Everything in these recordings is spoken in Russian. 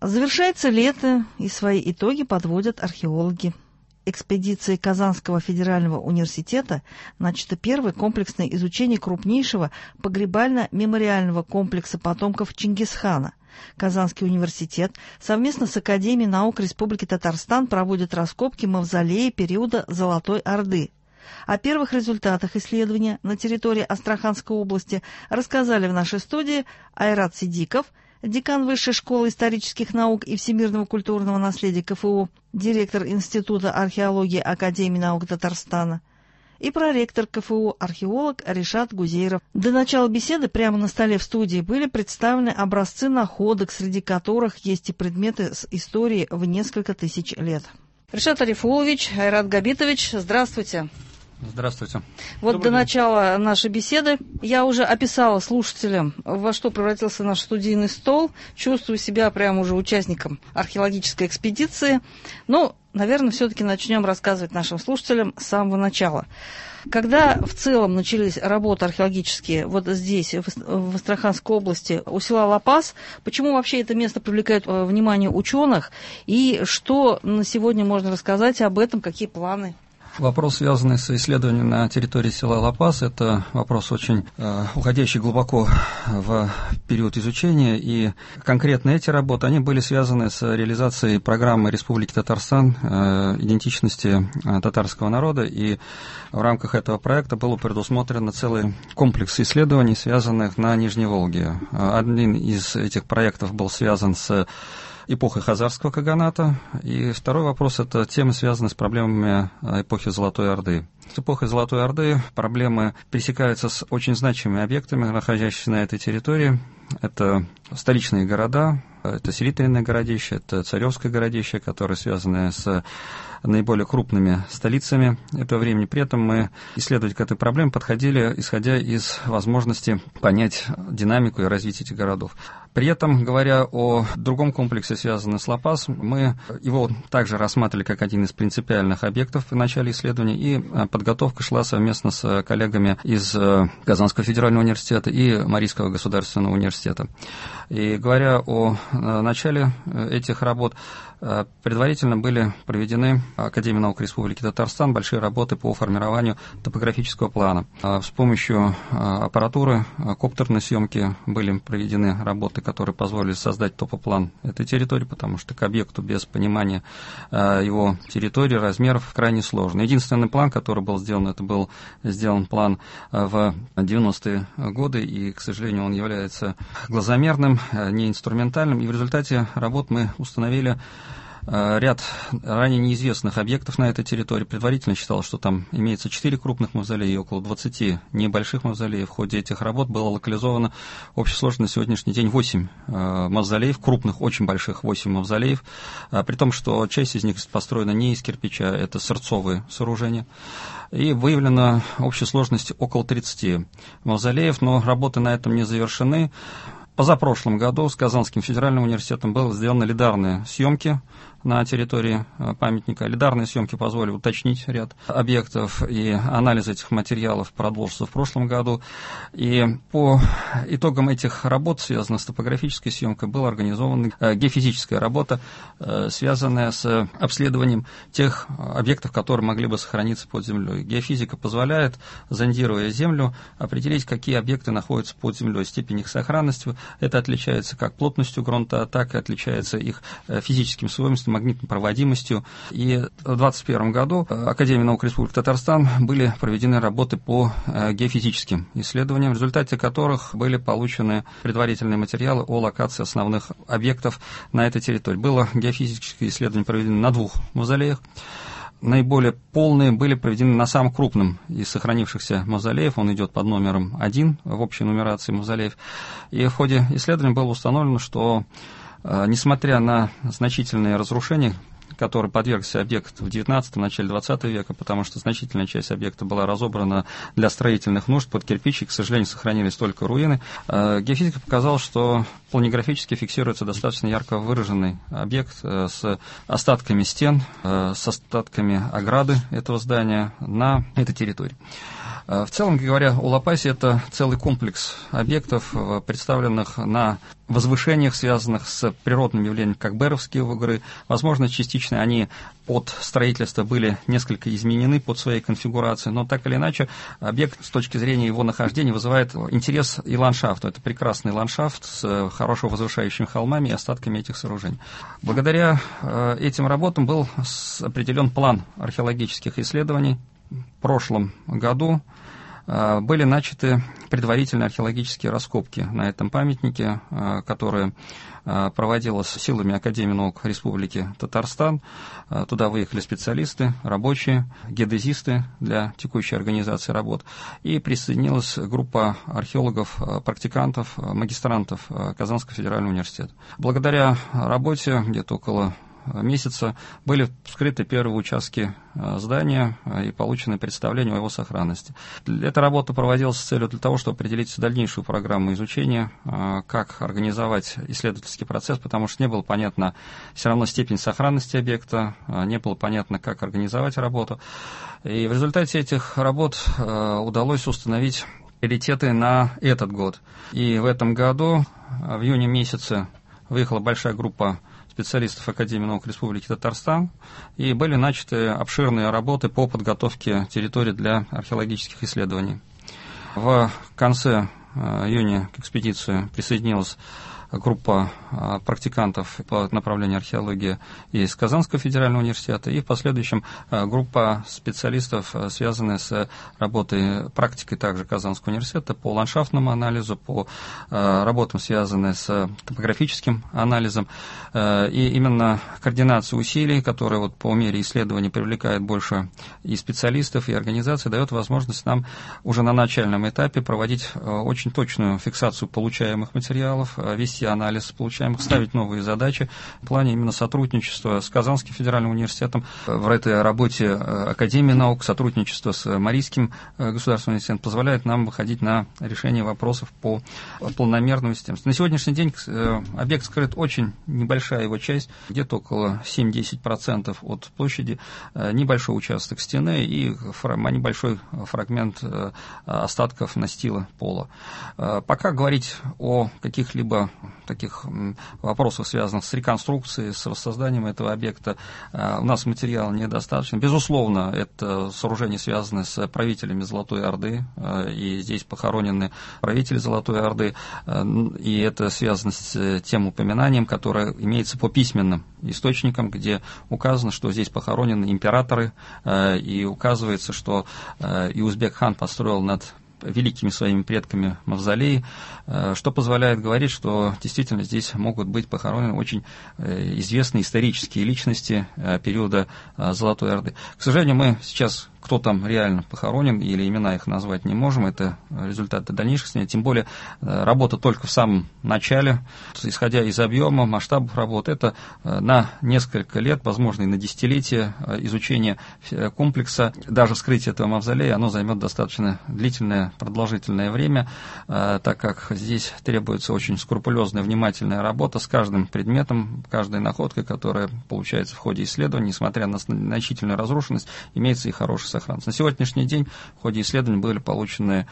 Завершается лето, и свои итоги подводят археологи. Экспедицией Казанского федерального университета начато первое комплексное изучение крупнейшего погребально-мемориального комплекса потомков Чингисхана. Казанский университет совместно с Академией наук Республики Татарстан проводит раскопки мавзолея периода Золотой Орды. О первых результатах исследования на территории Астраханской области рассказали в нашей студии Айрат Сидиков, декан Высшей школы исторических наук и всемирного культурного наследия КФУ, директор Института археологии Академии наук Татарстана, и проректор КФУ, археолог Ришат Гузейров. До начала беседы прямо на столе в студии были представлены образцы находок, среди которых есть и предметы с историей в несколько тысяч лет. Ришат Арифулович, Айрат Габитович, здравствуйте. Здравствуйте. Вот до начала нашей беседы я уже описала слушателям, во что превратился наш студийный стол. Чувствую себя прямо уже участником археологической экспедиции. Но, наверное, все-таки начнем рассказывать нашим слушателям с самого начала. Когда в целом начались работы археологические вот здесь, в Астраханской области, у села Лапас, почему вообще это место привлекает внимание ученых? И что на сегодня можно рассказать об этом, какие планы? Вопрос, связанный с исследованием на территории села Лапас, это вопрос очень уходящий глубоко в период изучения, и конкретно эти работы, они были связаны с реализацией программы Республики Татарстан идентичности татарского народа, и в рамках этого проекта был предусмотрен целый комплекс исследований, связанных на Нижней Волге. Один из этих проектов был связан с эпохой Хазарского каганата, и второй вопрос – это темы, связанные с проблемами эпохи Золотой Орды. С эпохой Золотой Орды проблемы пересекаются с очень значимыми объектами, находящимися на этой территории. Это столичные города, это Селитренное городище, это Царевское городище, которые связаны с наиболее крупными столицами этого времени. При этом мы исследовать к этой проблеме подходили, исходя из возможности понять динамику и развитие этих городов. При этом, говоря о другом комплексе, связанном с Лапас, мы его также рассматривали как один из принципиальных объектов в начале исследования, и подготовка шла совместно с коллегами из Казанского федерального университета и Марийского государственного университета. И говоря о начале этих работ, предварительно были проведены Академией наук Республики Татарстан большие работы по формированию топографического плана. С помощью аппаратуры коптерной съемки были проведены работы, которые позволили создать топоплан этой территории, потому что к объекту без понимания его территории, размеров крайне сложно. Единственный план, который был сделан, это был сделан план в 90-е годы, и, к сожалению, он является глазомерным, не инструментальным, и в результате работ мы установили ряд ранее неизвестных объектов на этой территории. Предварительно считалось, что там имеется 4 крупных мавзолея и около 20 небольших мавзолеев. В ходе этих работ было локализовано общей сложности на сегодняшний день 8 мавзолеев, крупных, очень больших 8 мавзолеев, при том, что часть из них построена не из кирпича, это сырцовые сооружения. И выявлена общая сложность около 30 мавзолеев, но работы на этом не завершены. Позапрошлом году с Казанским федеральным университетом были сделаны лидарные съемки на территории памятника. Лидарные съемки позволили уточнить ряд объектов, и анализ этих материалов продолжился в прошлом году. И по итогам этих работ, связанных с топографической съемкой, была организована геофизическая работа, связанная с обследованием тех объектов, которые могли бы сохраниться под землей. Геофизика позволяет, зондируя землю, определить, какие объекты находятся под землей, степень их сохранности. Это отличается как плотностью грунта, так и отличается их физическим свойством, магнитной проводимостью. И в 2021 году Академией наук Республики Татарстан были проведены работы по геофизическим исследованиям, в результате которых были получены предварительные материалы о локации основных объектов на этой территории. Было геофизическое исследование проведено на 2 мавзолеях. Наиболее полные были проведены на самом крупном из сохранившихся мавзолеев. Он идет под номером 1 в общей нумерации мавзолеев. И в ходе исследования было установлено, что несмотря на значительные разрушения, который подвергся объект в 19-м, начале 20 века, потому что значительная часть объекта была разобрана для строительных нужд под кирпич, и, к сожалению, сохранились только руины. Геофизика показала, что планиграфически фиксируется достаточно ярко выраженный объект с остатками стен, с остатками ограды этого здания на этой территории. В целом говоря, о Ла-Пасе это целый комплекс объектов, представленных на возвышениях, связанных с природными явлениями, как Беровские бугры. Возможно, частично они под строительство были несколько изменены под своей конфигурацией, но так или иначе объект с точки зрения его нахождения вызывает интерес и ландшафт. Это прекрасный ландшафт с хорошо возвышающими холмами и остатками этих сооружений. Благодаря этим работам был определен план археологических исследований. В прошлом году были начаты предварительные археологические раскопки на этом памятнике, которые проводилась силами Академии наук Республики Татарстан. Туда выехали специалисты, рабочие, геодезисты для текущей организации работ. И присоединилась группа археологов, практикантов, магистрантов Казанского федерального университета. Благодаря работе где-то около месяца были вскрыты первые участки здания и получены представления о его сохранности. Эта работа проводилась с целью для того, чтобы определить дальнейшую программу изучения, как организовать исследовательский процесс, потому что не было понятно все равно степень сохранности объекта, не было понятно, как организовать работу. И в результате этих работ удалось установить приоритеты на этот год. И в этом году, в июне месяце, выехала большая группа специалистов Академии наук Республики Татарстан, и были начаты обширные работы по подготовке территории для археологических исследований. В конце июня к экспедиции присоединилась группа практикантов по направлению археологии из Казанского федерального университета и в последующем группа специалистов, связанная с работой, практикой также Казанского университета по ландшафтному анализу, по работам, связанным с топографическим анализом. И именно координация усилий, которая вот по мере исследований привлекает больше и специалистов, и организаций, дает возможность нам уже на начальном этапе проводить очень точную фиксацию получаемых материалов, вести анализ получаемых, ставить новые задачи в плане именно сотрудничества с Казанским федеральным университетом в этой работе Академии наук, сотрудничество с Марийским государственным университетом позволяет нам выходить на решение вопросов по планомерному системе. На сегодняшний день объект скрыт очень небольшая его часть, где-то около 7-10% от площади, небольшой участок стены и небольшой фрагмент остатков настила пола. Пока говорить о каких-либо таких вопросов, связанных с реконструкцией, с воссозданием этого объекта, у нас материала недостаточно. Безусловно, это сооружение связано с правителями Золотой Орды, и здесь похоронены правители Золотой Орды, и это связано с тем упоминанием, которое имеется по письменным источникам, где указано, что здесь похоронены императоры, и указывается, что и Узбек-хан построил над великими своими предками мавзолей, что позволяет говорить, что действительно здесь могут быть похоронены очень известные исторические личности периода Золотой Орды. К сожалению, мы сейчас, кто там реально похоронен, или имена их назвать не можем, это результаты дальнейших исследований, тем более работа только в самом начале, исходя из объема, масштабов работы, это на несколько лет, возможно, и на десятилетия изучения комплекса, даже вскрытие этого мавзолея, оно займет достаточно длительное, продолжительное время, так как здесь требуется очень скрупулезная, внимательная работа с каждым предметом, каждой находкой, которая получается в ходе исследований, несмотря на значительную разрушенность, имеется и хороший сохранность. На сегодняшний день в ходе исследований были получены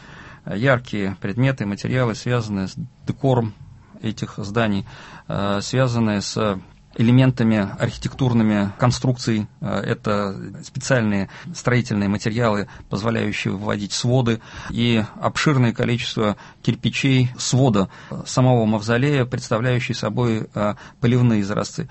яркие предметы, материалы, связанные с декором этих зданий, связанные с элементами архитектурными конструкций. Это специальные строительные материалы, позволяющие выводить своды, и обширное количество кирпичей свода самого мавзолея, представляющие собой поливные изразцы.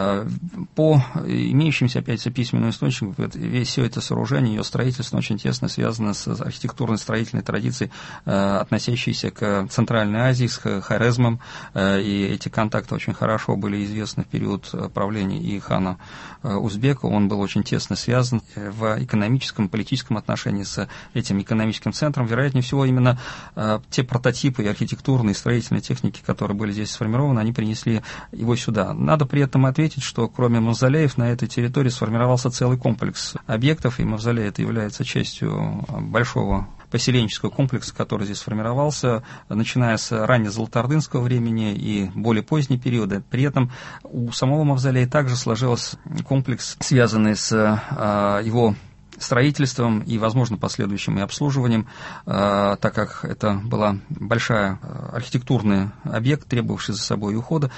По имеющимся, опять же, письменным источникам, все это сооружение, ее строительство очень тесно связано с архитектурной строительной традицией, относящейся к Центральной Азии, с Хорезмом, и эти контакты очень хорошо были известны в период правления и хана Узбека. Он был очень тесно связан в экономическом, политическом отношении с этим экономическим центром. Вероятнее всего, именно те прототипы и архитектурные, и строительные техники, которые были здесь сформированы, они принесли его сюда. Надо при этом ответить, что кроме мавзолеев на этой территории сформировался целый комплекс объектов, и мавзолей это является частью большого поселенческого комплекса, который здесь сформировался, начиная с раннезолотоордынского времени и более поздние периоды. При этом у самого мавзолея также сложился комплекс, связанный с его строительством и, возможно, последующим и обслуживанием, так как это была большая архитектурный объект, требовавший за собой ухода.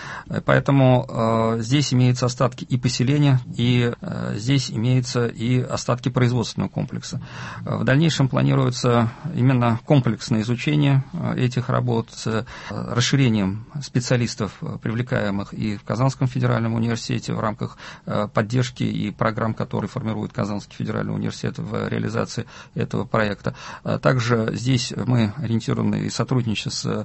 Поэтому здесь имеются остатки и поселения, и здесь имеются и остатки производственного комплекса. В дальнейшем планируется именно комплексное изучение этих работ с расширением специалистов, привлекаемых и в Казанском федеральном университете в рамках поддержки и программ, которые формирует Казанский федеральный университет в реализации этого проекта. Также здесь мы ориентированы и сотрудничаем с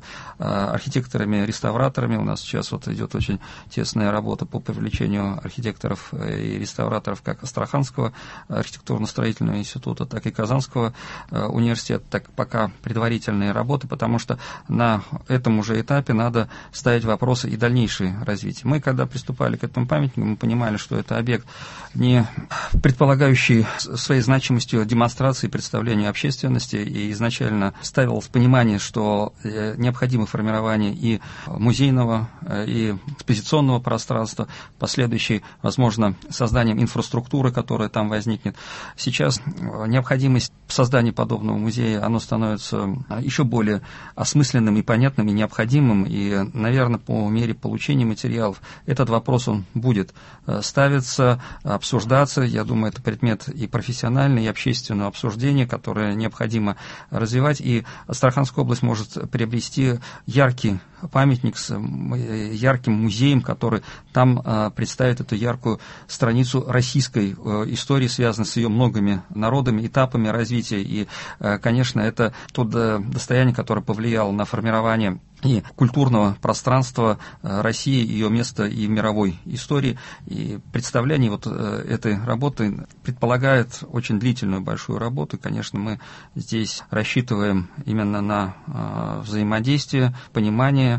архитекторами-реставраторами. У нас сейчас вот идет очень тесная работа по привлечению архитекторов и реставраторов как Астраханского архитектурно-строительного института, так и Казанского университета. Так пока предварительные работы, потому что на этом уже этапе надо ставить вопросы и дальнейшее развитие. Мы, когда приступали к этому памятнику, мы понимали, что это объект, не предполагающий своей значимостью демонстрации и представления общественности, и изначально ставилось понимание, что необходимо формирование и музейного, и экспозиционного пространства, последующей, возможно, созданием инфраструктуры, которая там возникнет. Сейчас необходимость создания подобного музея, оно становится еще более осмысленным и понятным, и необходимым, и, наверное, по мере получения материалов этот вопрос, он будет ставиться, обсуждаться. Я думаю, это предмет и профессионального, и общественного обсуждения, которое необходимо развивать, и Астраханская область может приобрести яркий памятник с ярким музеем, который там представит эту яркую страницу российской истории, связанной с ее многими народами, этапами развития. И, конечно, это то достояние, которое повлияло на формирование и культурного пространства России, ее место и в мировой истории. И представление вот этой работы предполагает очень длительную большую работу. И, конечно, мы здесь рассчитываем именно на взаимодействие, понимание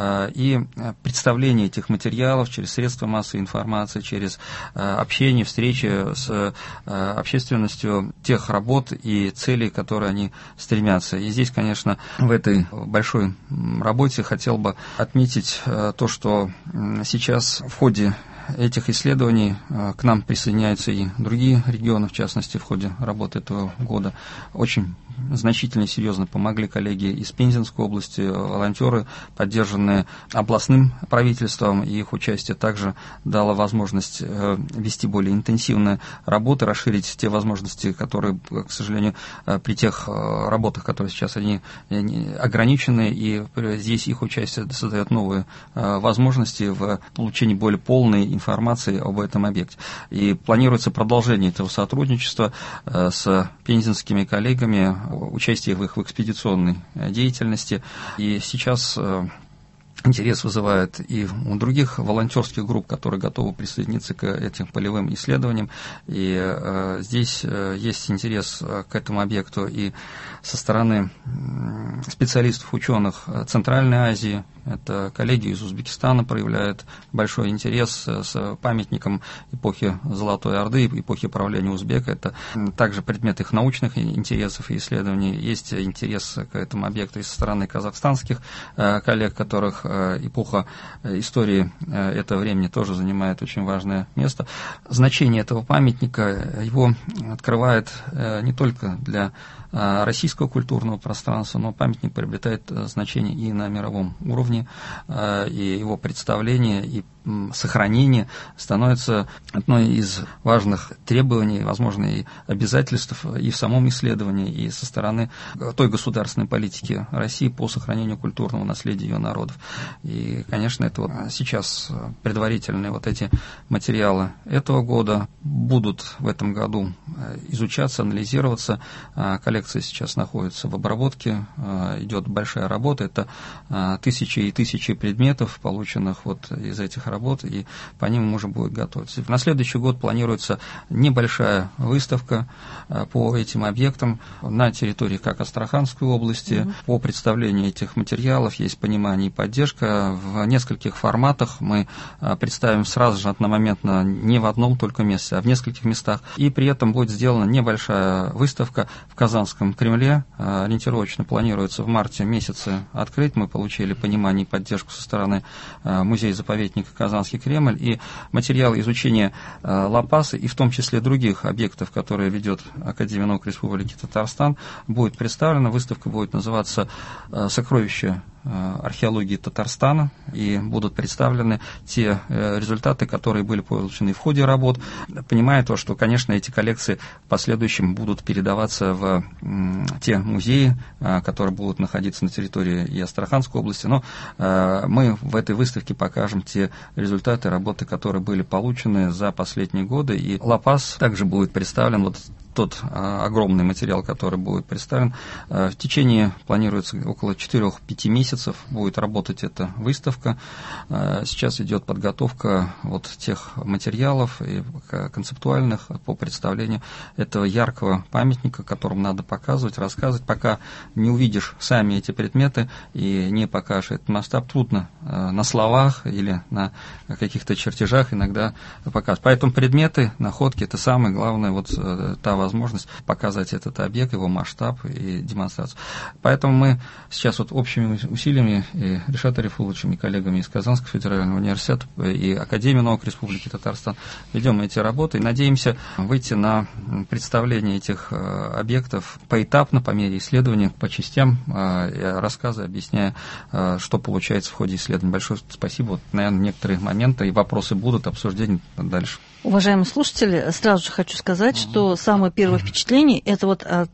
и представление этих материалов через средства массовой информации, через общение, встречи с общественностью тех работ и целей, к которым они стремятся. И здесь, конечно, в этой большой работе хотел бы отметить то, что сейчас в ходе этих исследований к нам присоединяются и другие регионы, в частности, в ходе работы этого года. Очень значительно и серьезно помогли коллеги из Пензенской области, волонтеры, поддержанные областным правительством, и их участие также дало возможность вести более интенсивные работы, расширить те возможности, которые, к сожалению, при тех работах, которые сейчас они ограничены, и здесь их участие создает новые возможности в получении более полной информации об этом объекте. И планируется продолжение этого сотрудничества с пензенскими коллегами, участие в их экспедиционной деятельности. И сейчас интерес вызывает и у других волонтерских групп, которые готовы присоединиться к этим полевым исследованиям. И здесь есть интерес к этому объекту и со стороны специалистов, ученых Центральной Азии. Это коллеги из Узбекистана проявляют большой интерес с памятником эпохи Золотой Орды, эпохи правления узбека. Это также предмет их научных интересов и исследований. Есть интерес к этому объекту и со стороны казахстанских коллег, которых эпоха истории этого времени тоже занимает очень важное место. Значение этого памятника его открывает не только для российского культурного пространства, но памятник приобретает значение и на мировом уровне, и его представление и сохранение становится одной из важных требований, возможно, и обязательств и в самом исследовании, и со стороны той государственной политики России по сохранению культурного наследия ее народов. И, конечно, это вот сейчас предварительные вот эти материалы этого года будут в этом году изучаться, анализироваться. Коллекция сейчас находится в обработке, идет большая работа, это тысячи и тысячи предметов, полученных вот из этих работ, и по ним можно будет готовиться. На следующий год планируется небольшая выставка по этим объектам на территории как Астраханской области. По представлению этих материалов есть понимание и поддержка. В нескольких форматах мы представим сразу же одномоментно не в одном только месте, а в нескольких местах. И при этом будет сделана небольшая выставка в Казанском Казанском Кремле. Ориентировочно планируется в марте месяце открыть. Мы получили понимание и поддержку со стороны музея-заповедника Казанский Кремль. И материалы изучения Ла-Паса, и в том числе других объектов, которые ведет Академия наук Республики Татарстан, будет представлена. Выставка будет называться «Сокровища археологии Татарстана», и будут представлены те результаты, которые были получены в ходе работ, понимая то, что, конечно, эти коллекции в последующем будут передаваться в те музеи, которые будут находиться на территории и Астраханской области, но мы в этой выставке покажем те результаты работы, которые были получены за последние годы, и Ла-Пас также будет представлен, вот тот огромный материал, который будет представлен. В течение, планируется, около 4-5 месяцев будет работать эта выставка. Сейчас идет подготовка вот тех материалов и концептуальных по представлению этого яркого памятника, которым надо показывать, рассказывать. Пока не увидишь сами эти предметы и не покажешь этот масштаб, трудно на словах или на каких-то чертежах иногда показывать. Поэтому предметы, находки — это самое главное, вот та возможность показать этот объект, его масштаб и демонстрацию. Поэтому мы сейчас вот общими усилиями и Ришатом Арифуловичем, и коллегами из Казанского федерального университета и Академии наук Республики Татарстан ведем эти работы и надеемся выйти на представление этих объектов поэтапно, по мере исследования, по частям, рассказы, объясняя, что получается в ходе исследований. Большое спасибо. Вот, наверное, некоторые моменты и вопросы будут, обсуждения дальше. Уважаемые слушатели, сразу же хочу сказать, что самое первое впечатление — это вот от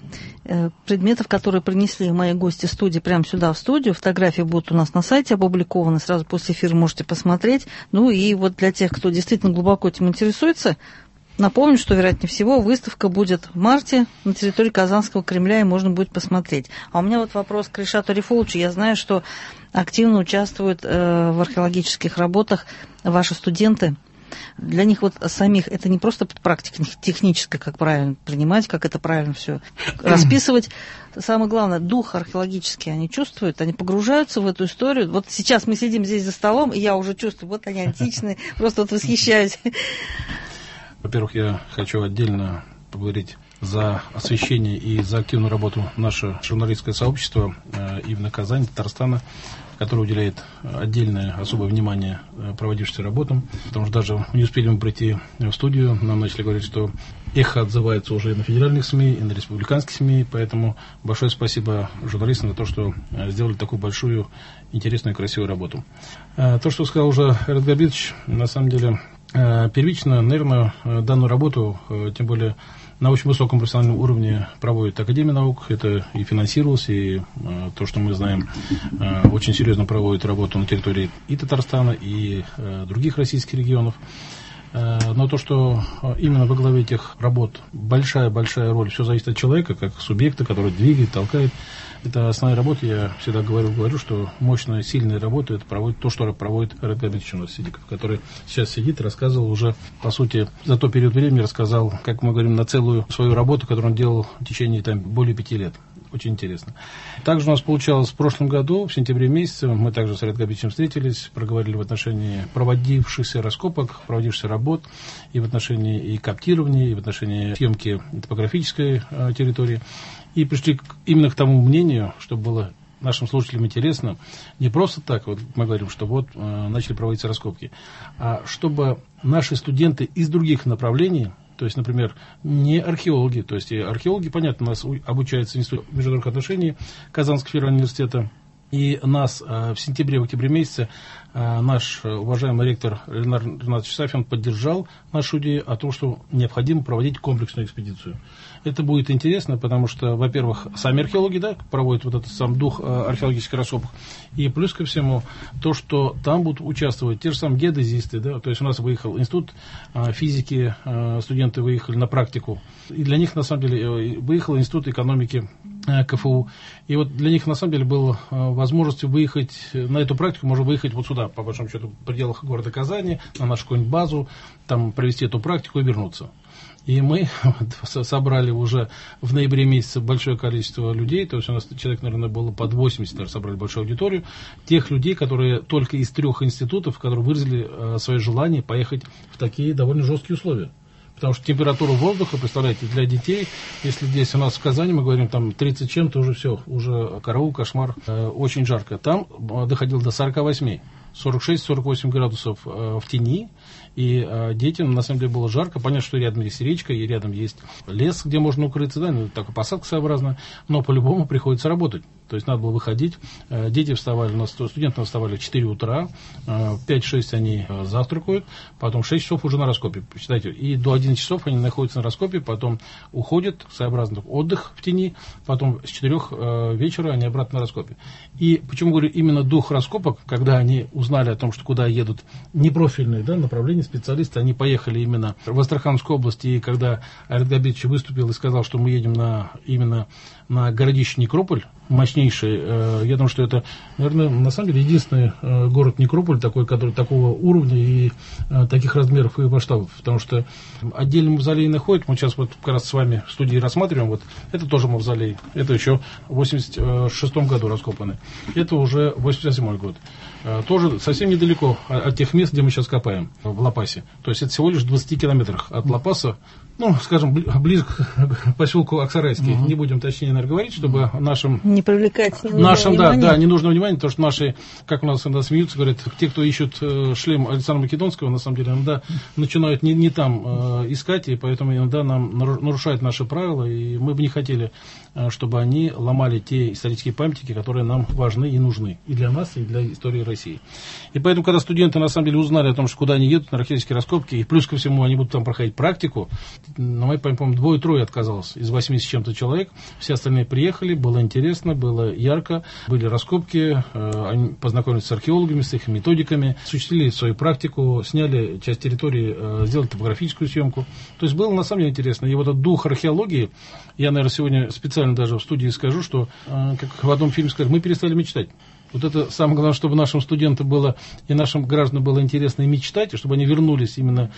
предметов, которые принесли мои гости студии прямо сюда, в студию. Фотографии будут у нас на сайте опубликованы, сразу после эфира можете посмотреть. Ну и вот для тех, кто действительно глубоко этим интересуется, напомню, что, вероятнее всего, выставка будет в марте на территории Казанского Кремля, и можно будет посмотреть. А у меня вот вопрос к Ришату Арифуловичу. Я знаю, что активно участвуют в археологических работах ваши студенты. Для них вот самих это не просто практика техническая, как правильно принимать, как это правильно все расписывать. Самое главное, дух археологический они чувствуют, они погружаются в эту историю. Вот сейчас мы сидим здесь за столом, и я уже чувствую, вот они античные, просто вот восхищаюсь. Во-первых, я хочу отдельно поблагодарить за освещение и за активную работу наше журналистское сообщество именно Казани, Татарстана, которое уделяет отдельное особое внимание проводившимся работам. Потому что даже не успели мы прийти в студию, нам начали говорить, что эхо отзывается уже и на федеральных СМИ, и на республиканских СМИ. Поэтому большое спасибо журналистам за то, что сделали такую большую, интересную и красивую работу. То, что сказал уже Айрат Габитович, на самом деле первично, наверное, данную работу, тем более на очень высоком профессиональном уровне, проводит Академия наук. Это и финансировалось, и то, что мы знаем, очень серьезно проводит работу на территории и Татарстана, и других российских регионов. Но то, что именно во главе этих работ большая роль, все зависит от человека, как субъекта, который двигает, толкает. Это основная работа, я всегда говорю, что мощная, сильная работа, это проводит то, что проводит Айрат Габитович у нас, который сейчас сидит и рассказывал уже, по сути, за тот период времени рассказал, как мы говорим, на целую свою работу, которую он делал в течение более 5 лет. Очень интересно. Также у нас получалось в прошлом году, в сентябре месяце, мы также с Айрат Габитовичем встретились, проговорили в отношении проводившихся раскопок, проводившихся работ, и в отношении и коптирования, и в отношении съемки топографической территории. И пришли именно к тому мнению, чтобы было нашим слушателям интересно, не просто так, вот мы говорим, что вот начали проводиться раскопки, а чтобы наши студенты из других направлений, то есть, например, не археологи, то есть и археологи, понятно, у нас обучается в Институте международных отношений Казанского федерального университета, и нас в сентябре-октябре месяце наш уважаемый ректор Ленар Ринатович Сафин поддержал нашу идею о том, что необходимо проводить комплексную экспедицию. Это будет интересно, потому что, во-первых, сами археологи проводят вот этот сам дух археологических раскопок, и плюс ко всему то, что там будут участвовать те же самые геодезисты, то есть у нас выехал институт физики, студенты выехали на практику, и для них на самом деле выехал институт экономики КФУ, и вот для них на самом деле была возможность выехать на эту практику, можно выехать вот сюда, по большому счету, в пределах города Казани, на нашу какую-нибудь базу, там провести эту практику и вернуться. И мы собрали уже в ноябре месяце большое количество людей, то есть у нас человек, наверное, было под 80, даже собрали большую аудиторию, тех людей, которые только из 3 институтов, которые выразили свое желание поехать в такие довольно жесткие условия. Потому что температура воздуха, представляете, для детей, если здесь у нас в Казани, мы говорим, там 30 чем-то, уже все, уже караул, кошмар, очень жарко. Там доходило до 48, 46-48 градусов в тени, и детям, на самом деле, было жарко. Понятно, что рядом есть речка, и рядом есть лес, где можно укрыться, да, ну, такая посадка своеобразная, но по-любому приходится работать. То есть надо было выходить. Дети вставали, студенты вставали в 4 утра, в 5-6 они завтракают, потом 6 часов уже на раскопе, считайте, и до 11 часов они находятся на раскопе, потом уходят, своеобразный отдых в тени, потом с 4 вечера они обратно на раскопе. И почему говорю именно дух раскопок, когда они узнали о том, что куда едут непрофильные, да, направления, специалисты, они поехали именно в Астраханскую область, и когда Айрат Габитович выступил и сказал, что мы едем именно на городище Некрополь, мощнейший, я думаю, что это, наверное, на самом деле единственный город Некрополь, такой, который такого уровня и таких размеров и масштабов, потому что отдельный мавзолей находит, мы сейчас вот как раз с вами в студии рассматриваем, вот это тоже мавзолей, это еще в 86 году раскопаны, это уже 87 год. Тоже совсем недалеко от тех мест, где мы сейчас копаем, в Ла-Пасе. То есть это всего лишь в 20 километрах от Ла-Паса, ну, скажем, ближе к поселку Аксарайский. Не будем точнее, наверное, говорить, чтобы нашим... Не привлекать нашим, да, ненужного внимания, потому что наши, как у нас иногда смеются, говорят, те, кто ищут шлем Александра Македонского, на самом деле, иногда начинают не там искать, и поэтому иногда нам нарушают наши правила, и мы бы не хотели, чтобы они ломали те исторические памятники, которые нам важны и нужны, и для нас, и для истории России. И поэтому, когда студенты, на самом деле, узнали о том, что куда они едут, на археологические раскопки, и плюс ко всему они будут там проходить практику, на моей памяти, по-моему, 2-3 отказалось из 80 с чем-то человек, все остальные приехали, было интересно, было ярко, были раскопки, они познакомились с археологами, с их методиками, осуществили свою практику, сняли часть территории, сделали топографическую съемку. То есть было на самом деле интересно. И вот этот дух археологии, я, наверное, сегодня специально даже в студии скажу, что, как в одном фильме сказали, мы перестали мечтать. Вот это самое главное, чтобы нашим студентам было и нашим гражданам было интересно и мечтать, и чтобы они вернулись именно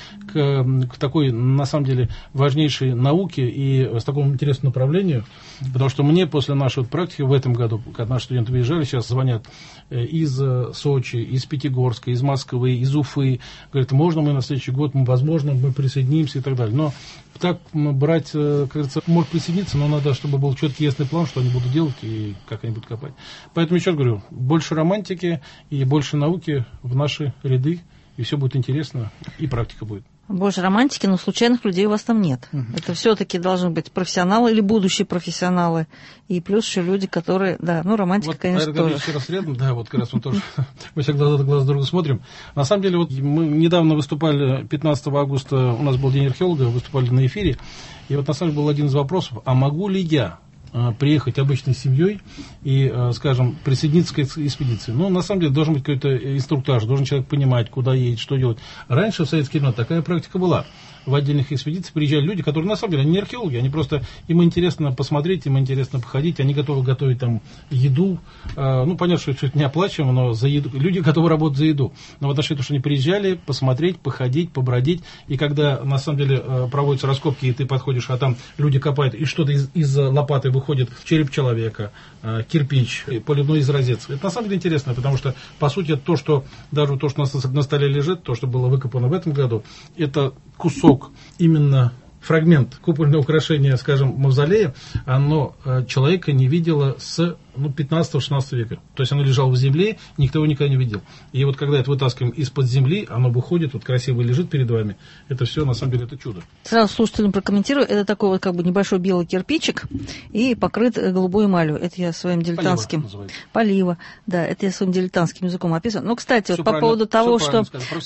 к такой, на самом деле, важнейшей науке и с такому интересному направлению. Потому что мне после нашей практики в этом году, когда наши студенты выезжали, сейчас звонят из Сочи, из Пятигорска, из Москвы, из Уфы. Говорят, можно мы на следующий год, возможно, мы присоединимся и так далее. Но так брать, как говорится, может присоединиться, но надо, чтобы был четкий, ясный план, что они будут делать и как они будут копать. Поэтому еще раз говорю, больше романтики и больше науки в наши ряды, и все будет интересно, и практика будет. Больше романтики, но случайных людей у вас там нет. Это все-таки должны быть профессионалы или будущие профессионалы. И плюс еще люди, которые... Да, ну, романтика, вот, конечно, тоже. Еще раз рядом, да, вот как раз мы тоже... Мы все глаз друга смотрим. На самом деле, вот мы недавно выступали, 15 августа, у нас был День археолога, выступали на эфире. И вот на самом деле был один из вопросов, а могу ли я приехать обычной семьей и, скажем, присоединиться к экспедиции. Ну, на самом деле, должен быть какой-то инструктаж, должен человек понимать, куда едет, что делать. Раньше в советские времена такая практика была. В отдельных экспедициях приезжали люди, которые, на самом деле, они не археологи, они просто, им интересно посмотреть, им интересно походить, они готовы готовить там еду. Ну, понятно, что это не оплачиваемо, но за еду. Люди готовы работать за еду. Но в отношении того, что они приезжали посмотреть, походить, побродить, и когда, на самом деле, проводятся раскопки, и ты подходишь, а там люди копают, и что-то из лопаты выходит череп человека, кирпич, поливной изразец. Это, на самом деле, интересно, потому что, по сути, то, что даже то, что на столе лежит, то, что было выкопано в этом году, это кусок, именно фрагмент купольного украшения, скажем, мавзолея, оно человека не видело с 15-16 века. То есть оно лежало в земле, никто его никогда не видел. И вот когда это вытаскиваем из-под земли, оно выходит, вот красиво лежит перед вами. Это все, на самом деле, это чудо. Сразу слушателям прокомментирую. Это такой вот как бы небольшой белый кирпичик и покрыт голубой эмалью. Это я своим дилетантским... Полива. Да, это я своим дилетантским языком описываю. Но, кстати, вот по поводу того, что...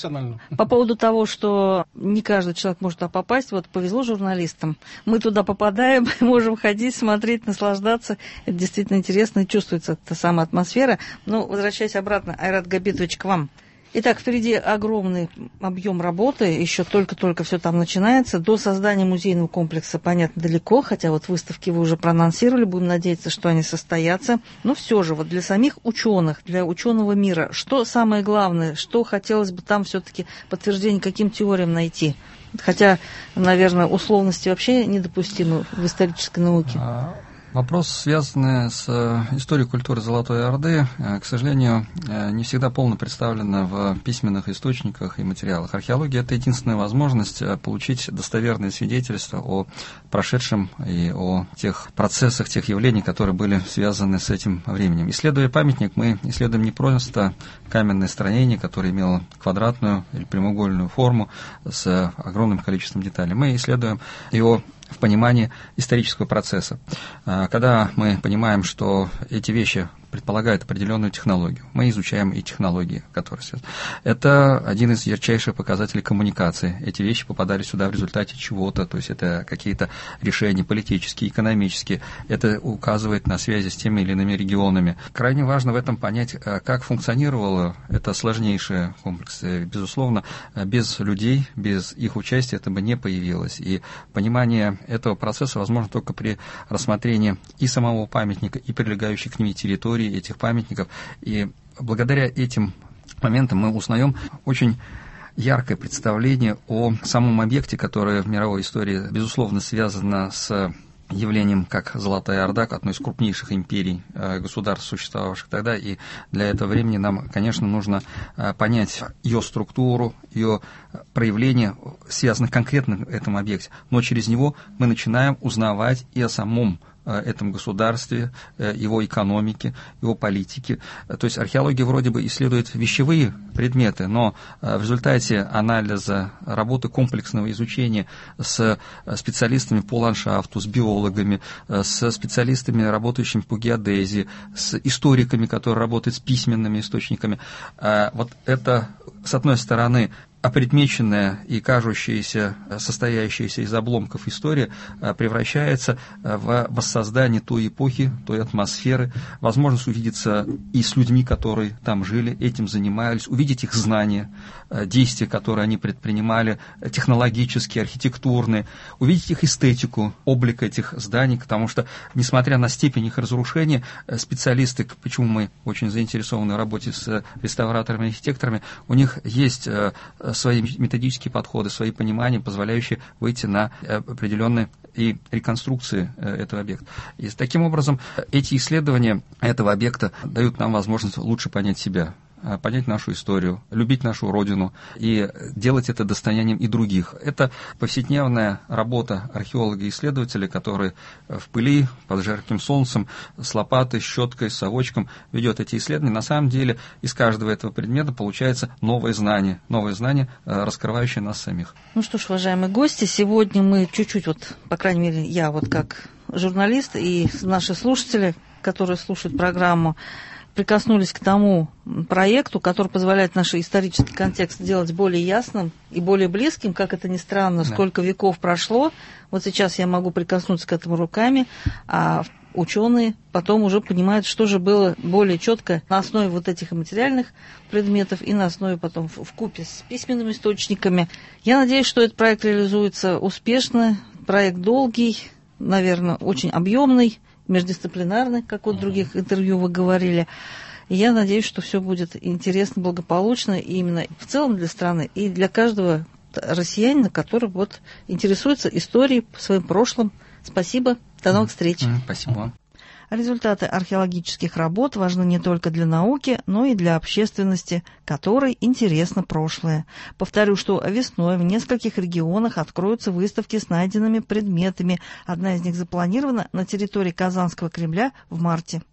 По поводу того, что не каждый человек может туда попасть, вот повезло журналистам. Мы туда попадаем, можем ходить, смотреть, наслаждаться. Это действительно интересно. И чувствуется та самая атмосфера. Но, возвращаясь обратно, Айрат Габитович, к вам. Итак, впереди огромный объем работы, еще только-только все там начинается. До создания музейного комплекса, понятно, далеко, хотя вот выставки вы уже проанонсировали, будем надеяться, что они состоятся. Но все же, вот для самих ученых, для ученого мира, что самое главное, что хотелось бы там все-таки подтверждение каким теориям найти? Хотя, наверное, условности вообще недопустимы в исторической науке. Вопрос, связанный с историей культуры Золотой Орды, к сожалению, не всегда полно представлено в письменных источниках и материалах. Археология – это единственная возможность получить достоверные свидетельства о прошедшем и о тех процессах, тех явлениях, которые были связаны с этим временем. Исследуя памятник, мы исследуем не просто каменное строение, которое имело квадратную или прямоугольную форму с огромным количеством деталей. Мы исследуем его в понимании исторического процесса. Когда мы понимаем, что эти вещи предполагают определенную технологию, мы изучаем и технологии, которые связаны. Это один из ярчайших показателей коммуникации. Эти вещи попадали сюда в результате чего-то, то есть это какие-то решения политические, экономические. Это указывает на связи с теми или иными регионами. Крайне важно в этом понять, как функционировало это сложнейшее комплекс. Безусловно, без людей, без их участия это бы не появилось. И понимание этого процесса возможно только при рассмотрении и самого памятника, и прилегающей к нему территории этих памятников. И благодаря этим моментам мы узнаем очень яркое представление о самом объекте, которое в мировой истории, безусловно, связано с явлением как Золотая Орда, одной из крупнейших империй, государств, существовавших тогда. И для этого времени нам, конечно, нужно понять ее структуру, ее проявления, связанных конкретно в этом объекте. Но через него мы начинаем узнавать и о самом этом государстве, его экономике, его политике. То есть археология вроде бы исследует вещевые предметы, но в результате анализа, работы комплексного изучения с специалистами по ландшафту, с биологами, с специалистами, работающими по геодезии, с историками, которые работают с письменными источниками, вот это, с одной стороны, опредмеченная и кажущаяся, состоящаяся из обломков история превращается в воссоздание той эпохи, той атмосферы, возможность увидеться и с людьми, которые там жили, этим занимались, увидеть их знания, действия, которые они предпринимали, технологические, архитектурные, увидеть их эстетику, облик этих зданий, потому что, несмотря на степень их разрушения, специалисты, почему мы очень заинтересованы в работе с реставраторами и архитекторами, у них есть свои методические подходы, свои понимания, позволяющие выйти на определенные и реконструкции этого объекта. И таким образом эти исследования этого объекта дают нам возможность лучше понять себя, понять нашу историю, любить нашу родину и делать это достоянием и других. Это повседневная работа археолога и исследователя, который в пыли, под жарким солнцем, с лопатой, щеткой, с совочком ведет эти исследования. На самом деле из каждого этого предмета получается новое знание, раскрывающее нас самих. Ну что ж, уважаемые гости, сегодня мы чуть-чуть, по крайней мере, я как журналист и наши слушатели, которые слушают программу, прикоснулись к тому проекту, который позволяет наш исторический контекст сделать более ясным и более близким, как это ни странно, сколько веков прошло. Вот сейчас я могу прикоснуться к этому руками, а ученые потом уже понимают, что же было более четко на основе вот этих материальных предметов и на основе потом вкупе с письменными источниками. Я надеюсь, что этот проект реализуется успешно. Проект долгий, наверное, очень объемный, междисциплинарный, как в других интервью вы говорили. И я надеюсь, что все будет интересно, благополучно, и именно в целом для страны, и для каждого россиянина, который интересуется историей, своим прошлым. Спасибо. До новых встреч. Спасибо. Результаты археологических работ важны не только для науки, но и для общественности, которой интересно прошлое. Повторю, что весной в нескольких регионах откроются выставки с найденными предметами. Одна из них запланирована на территории Казанского Кремля в марте.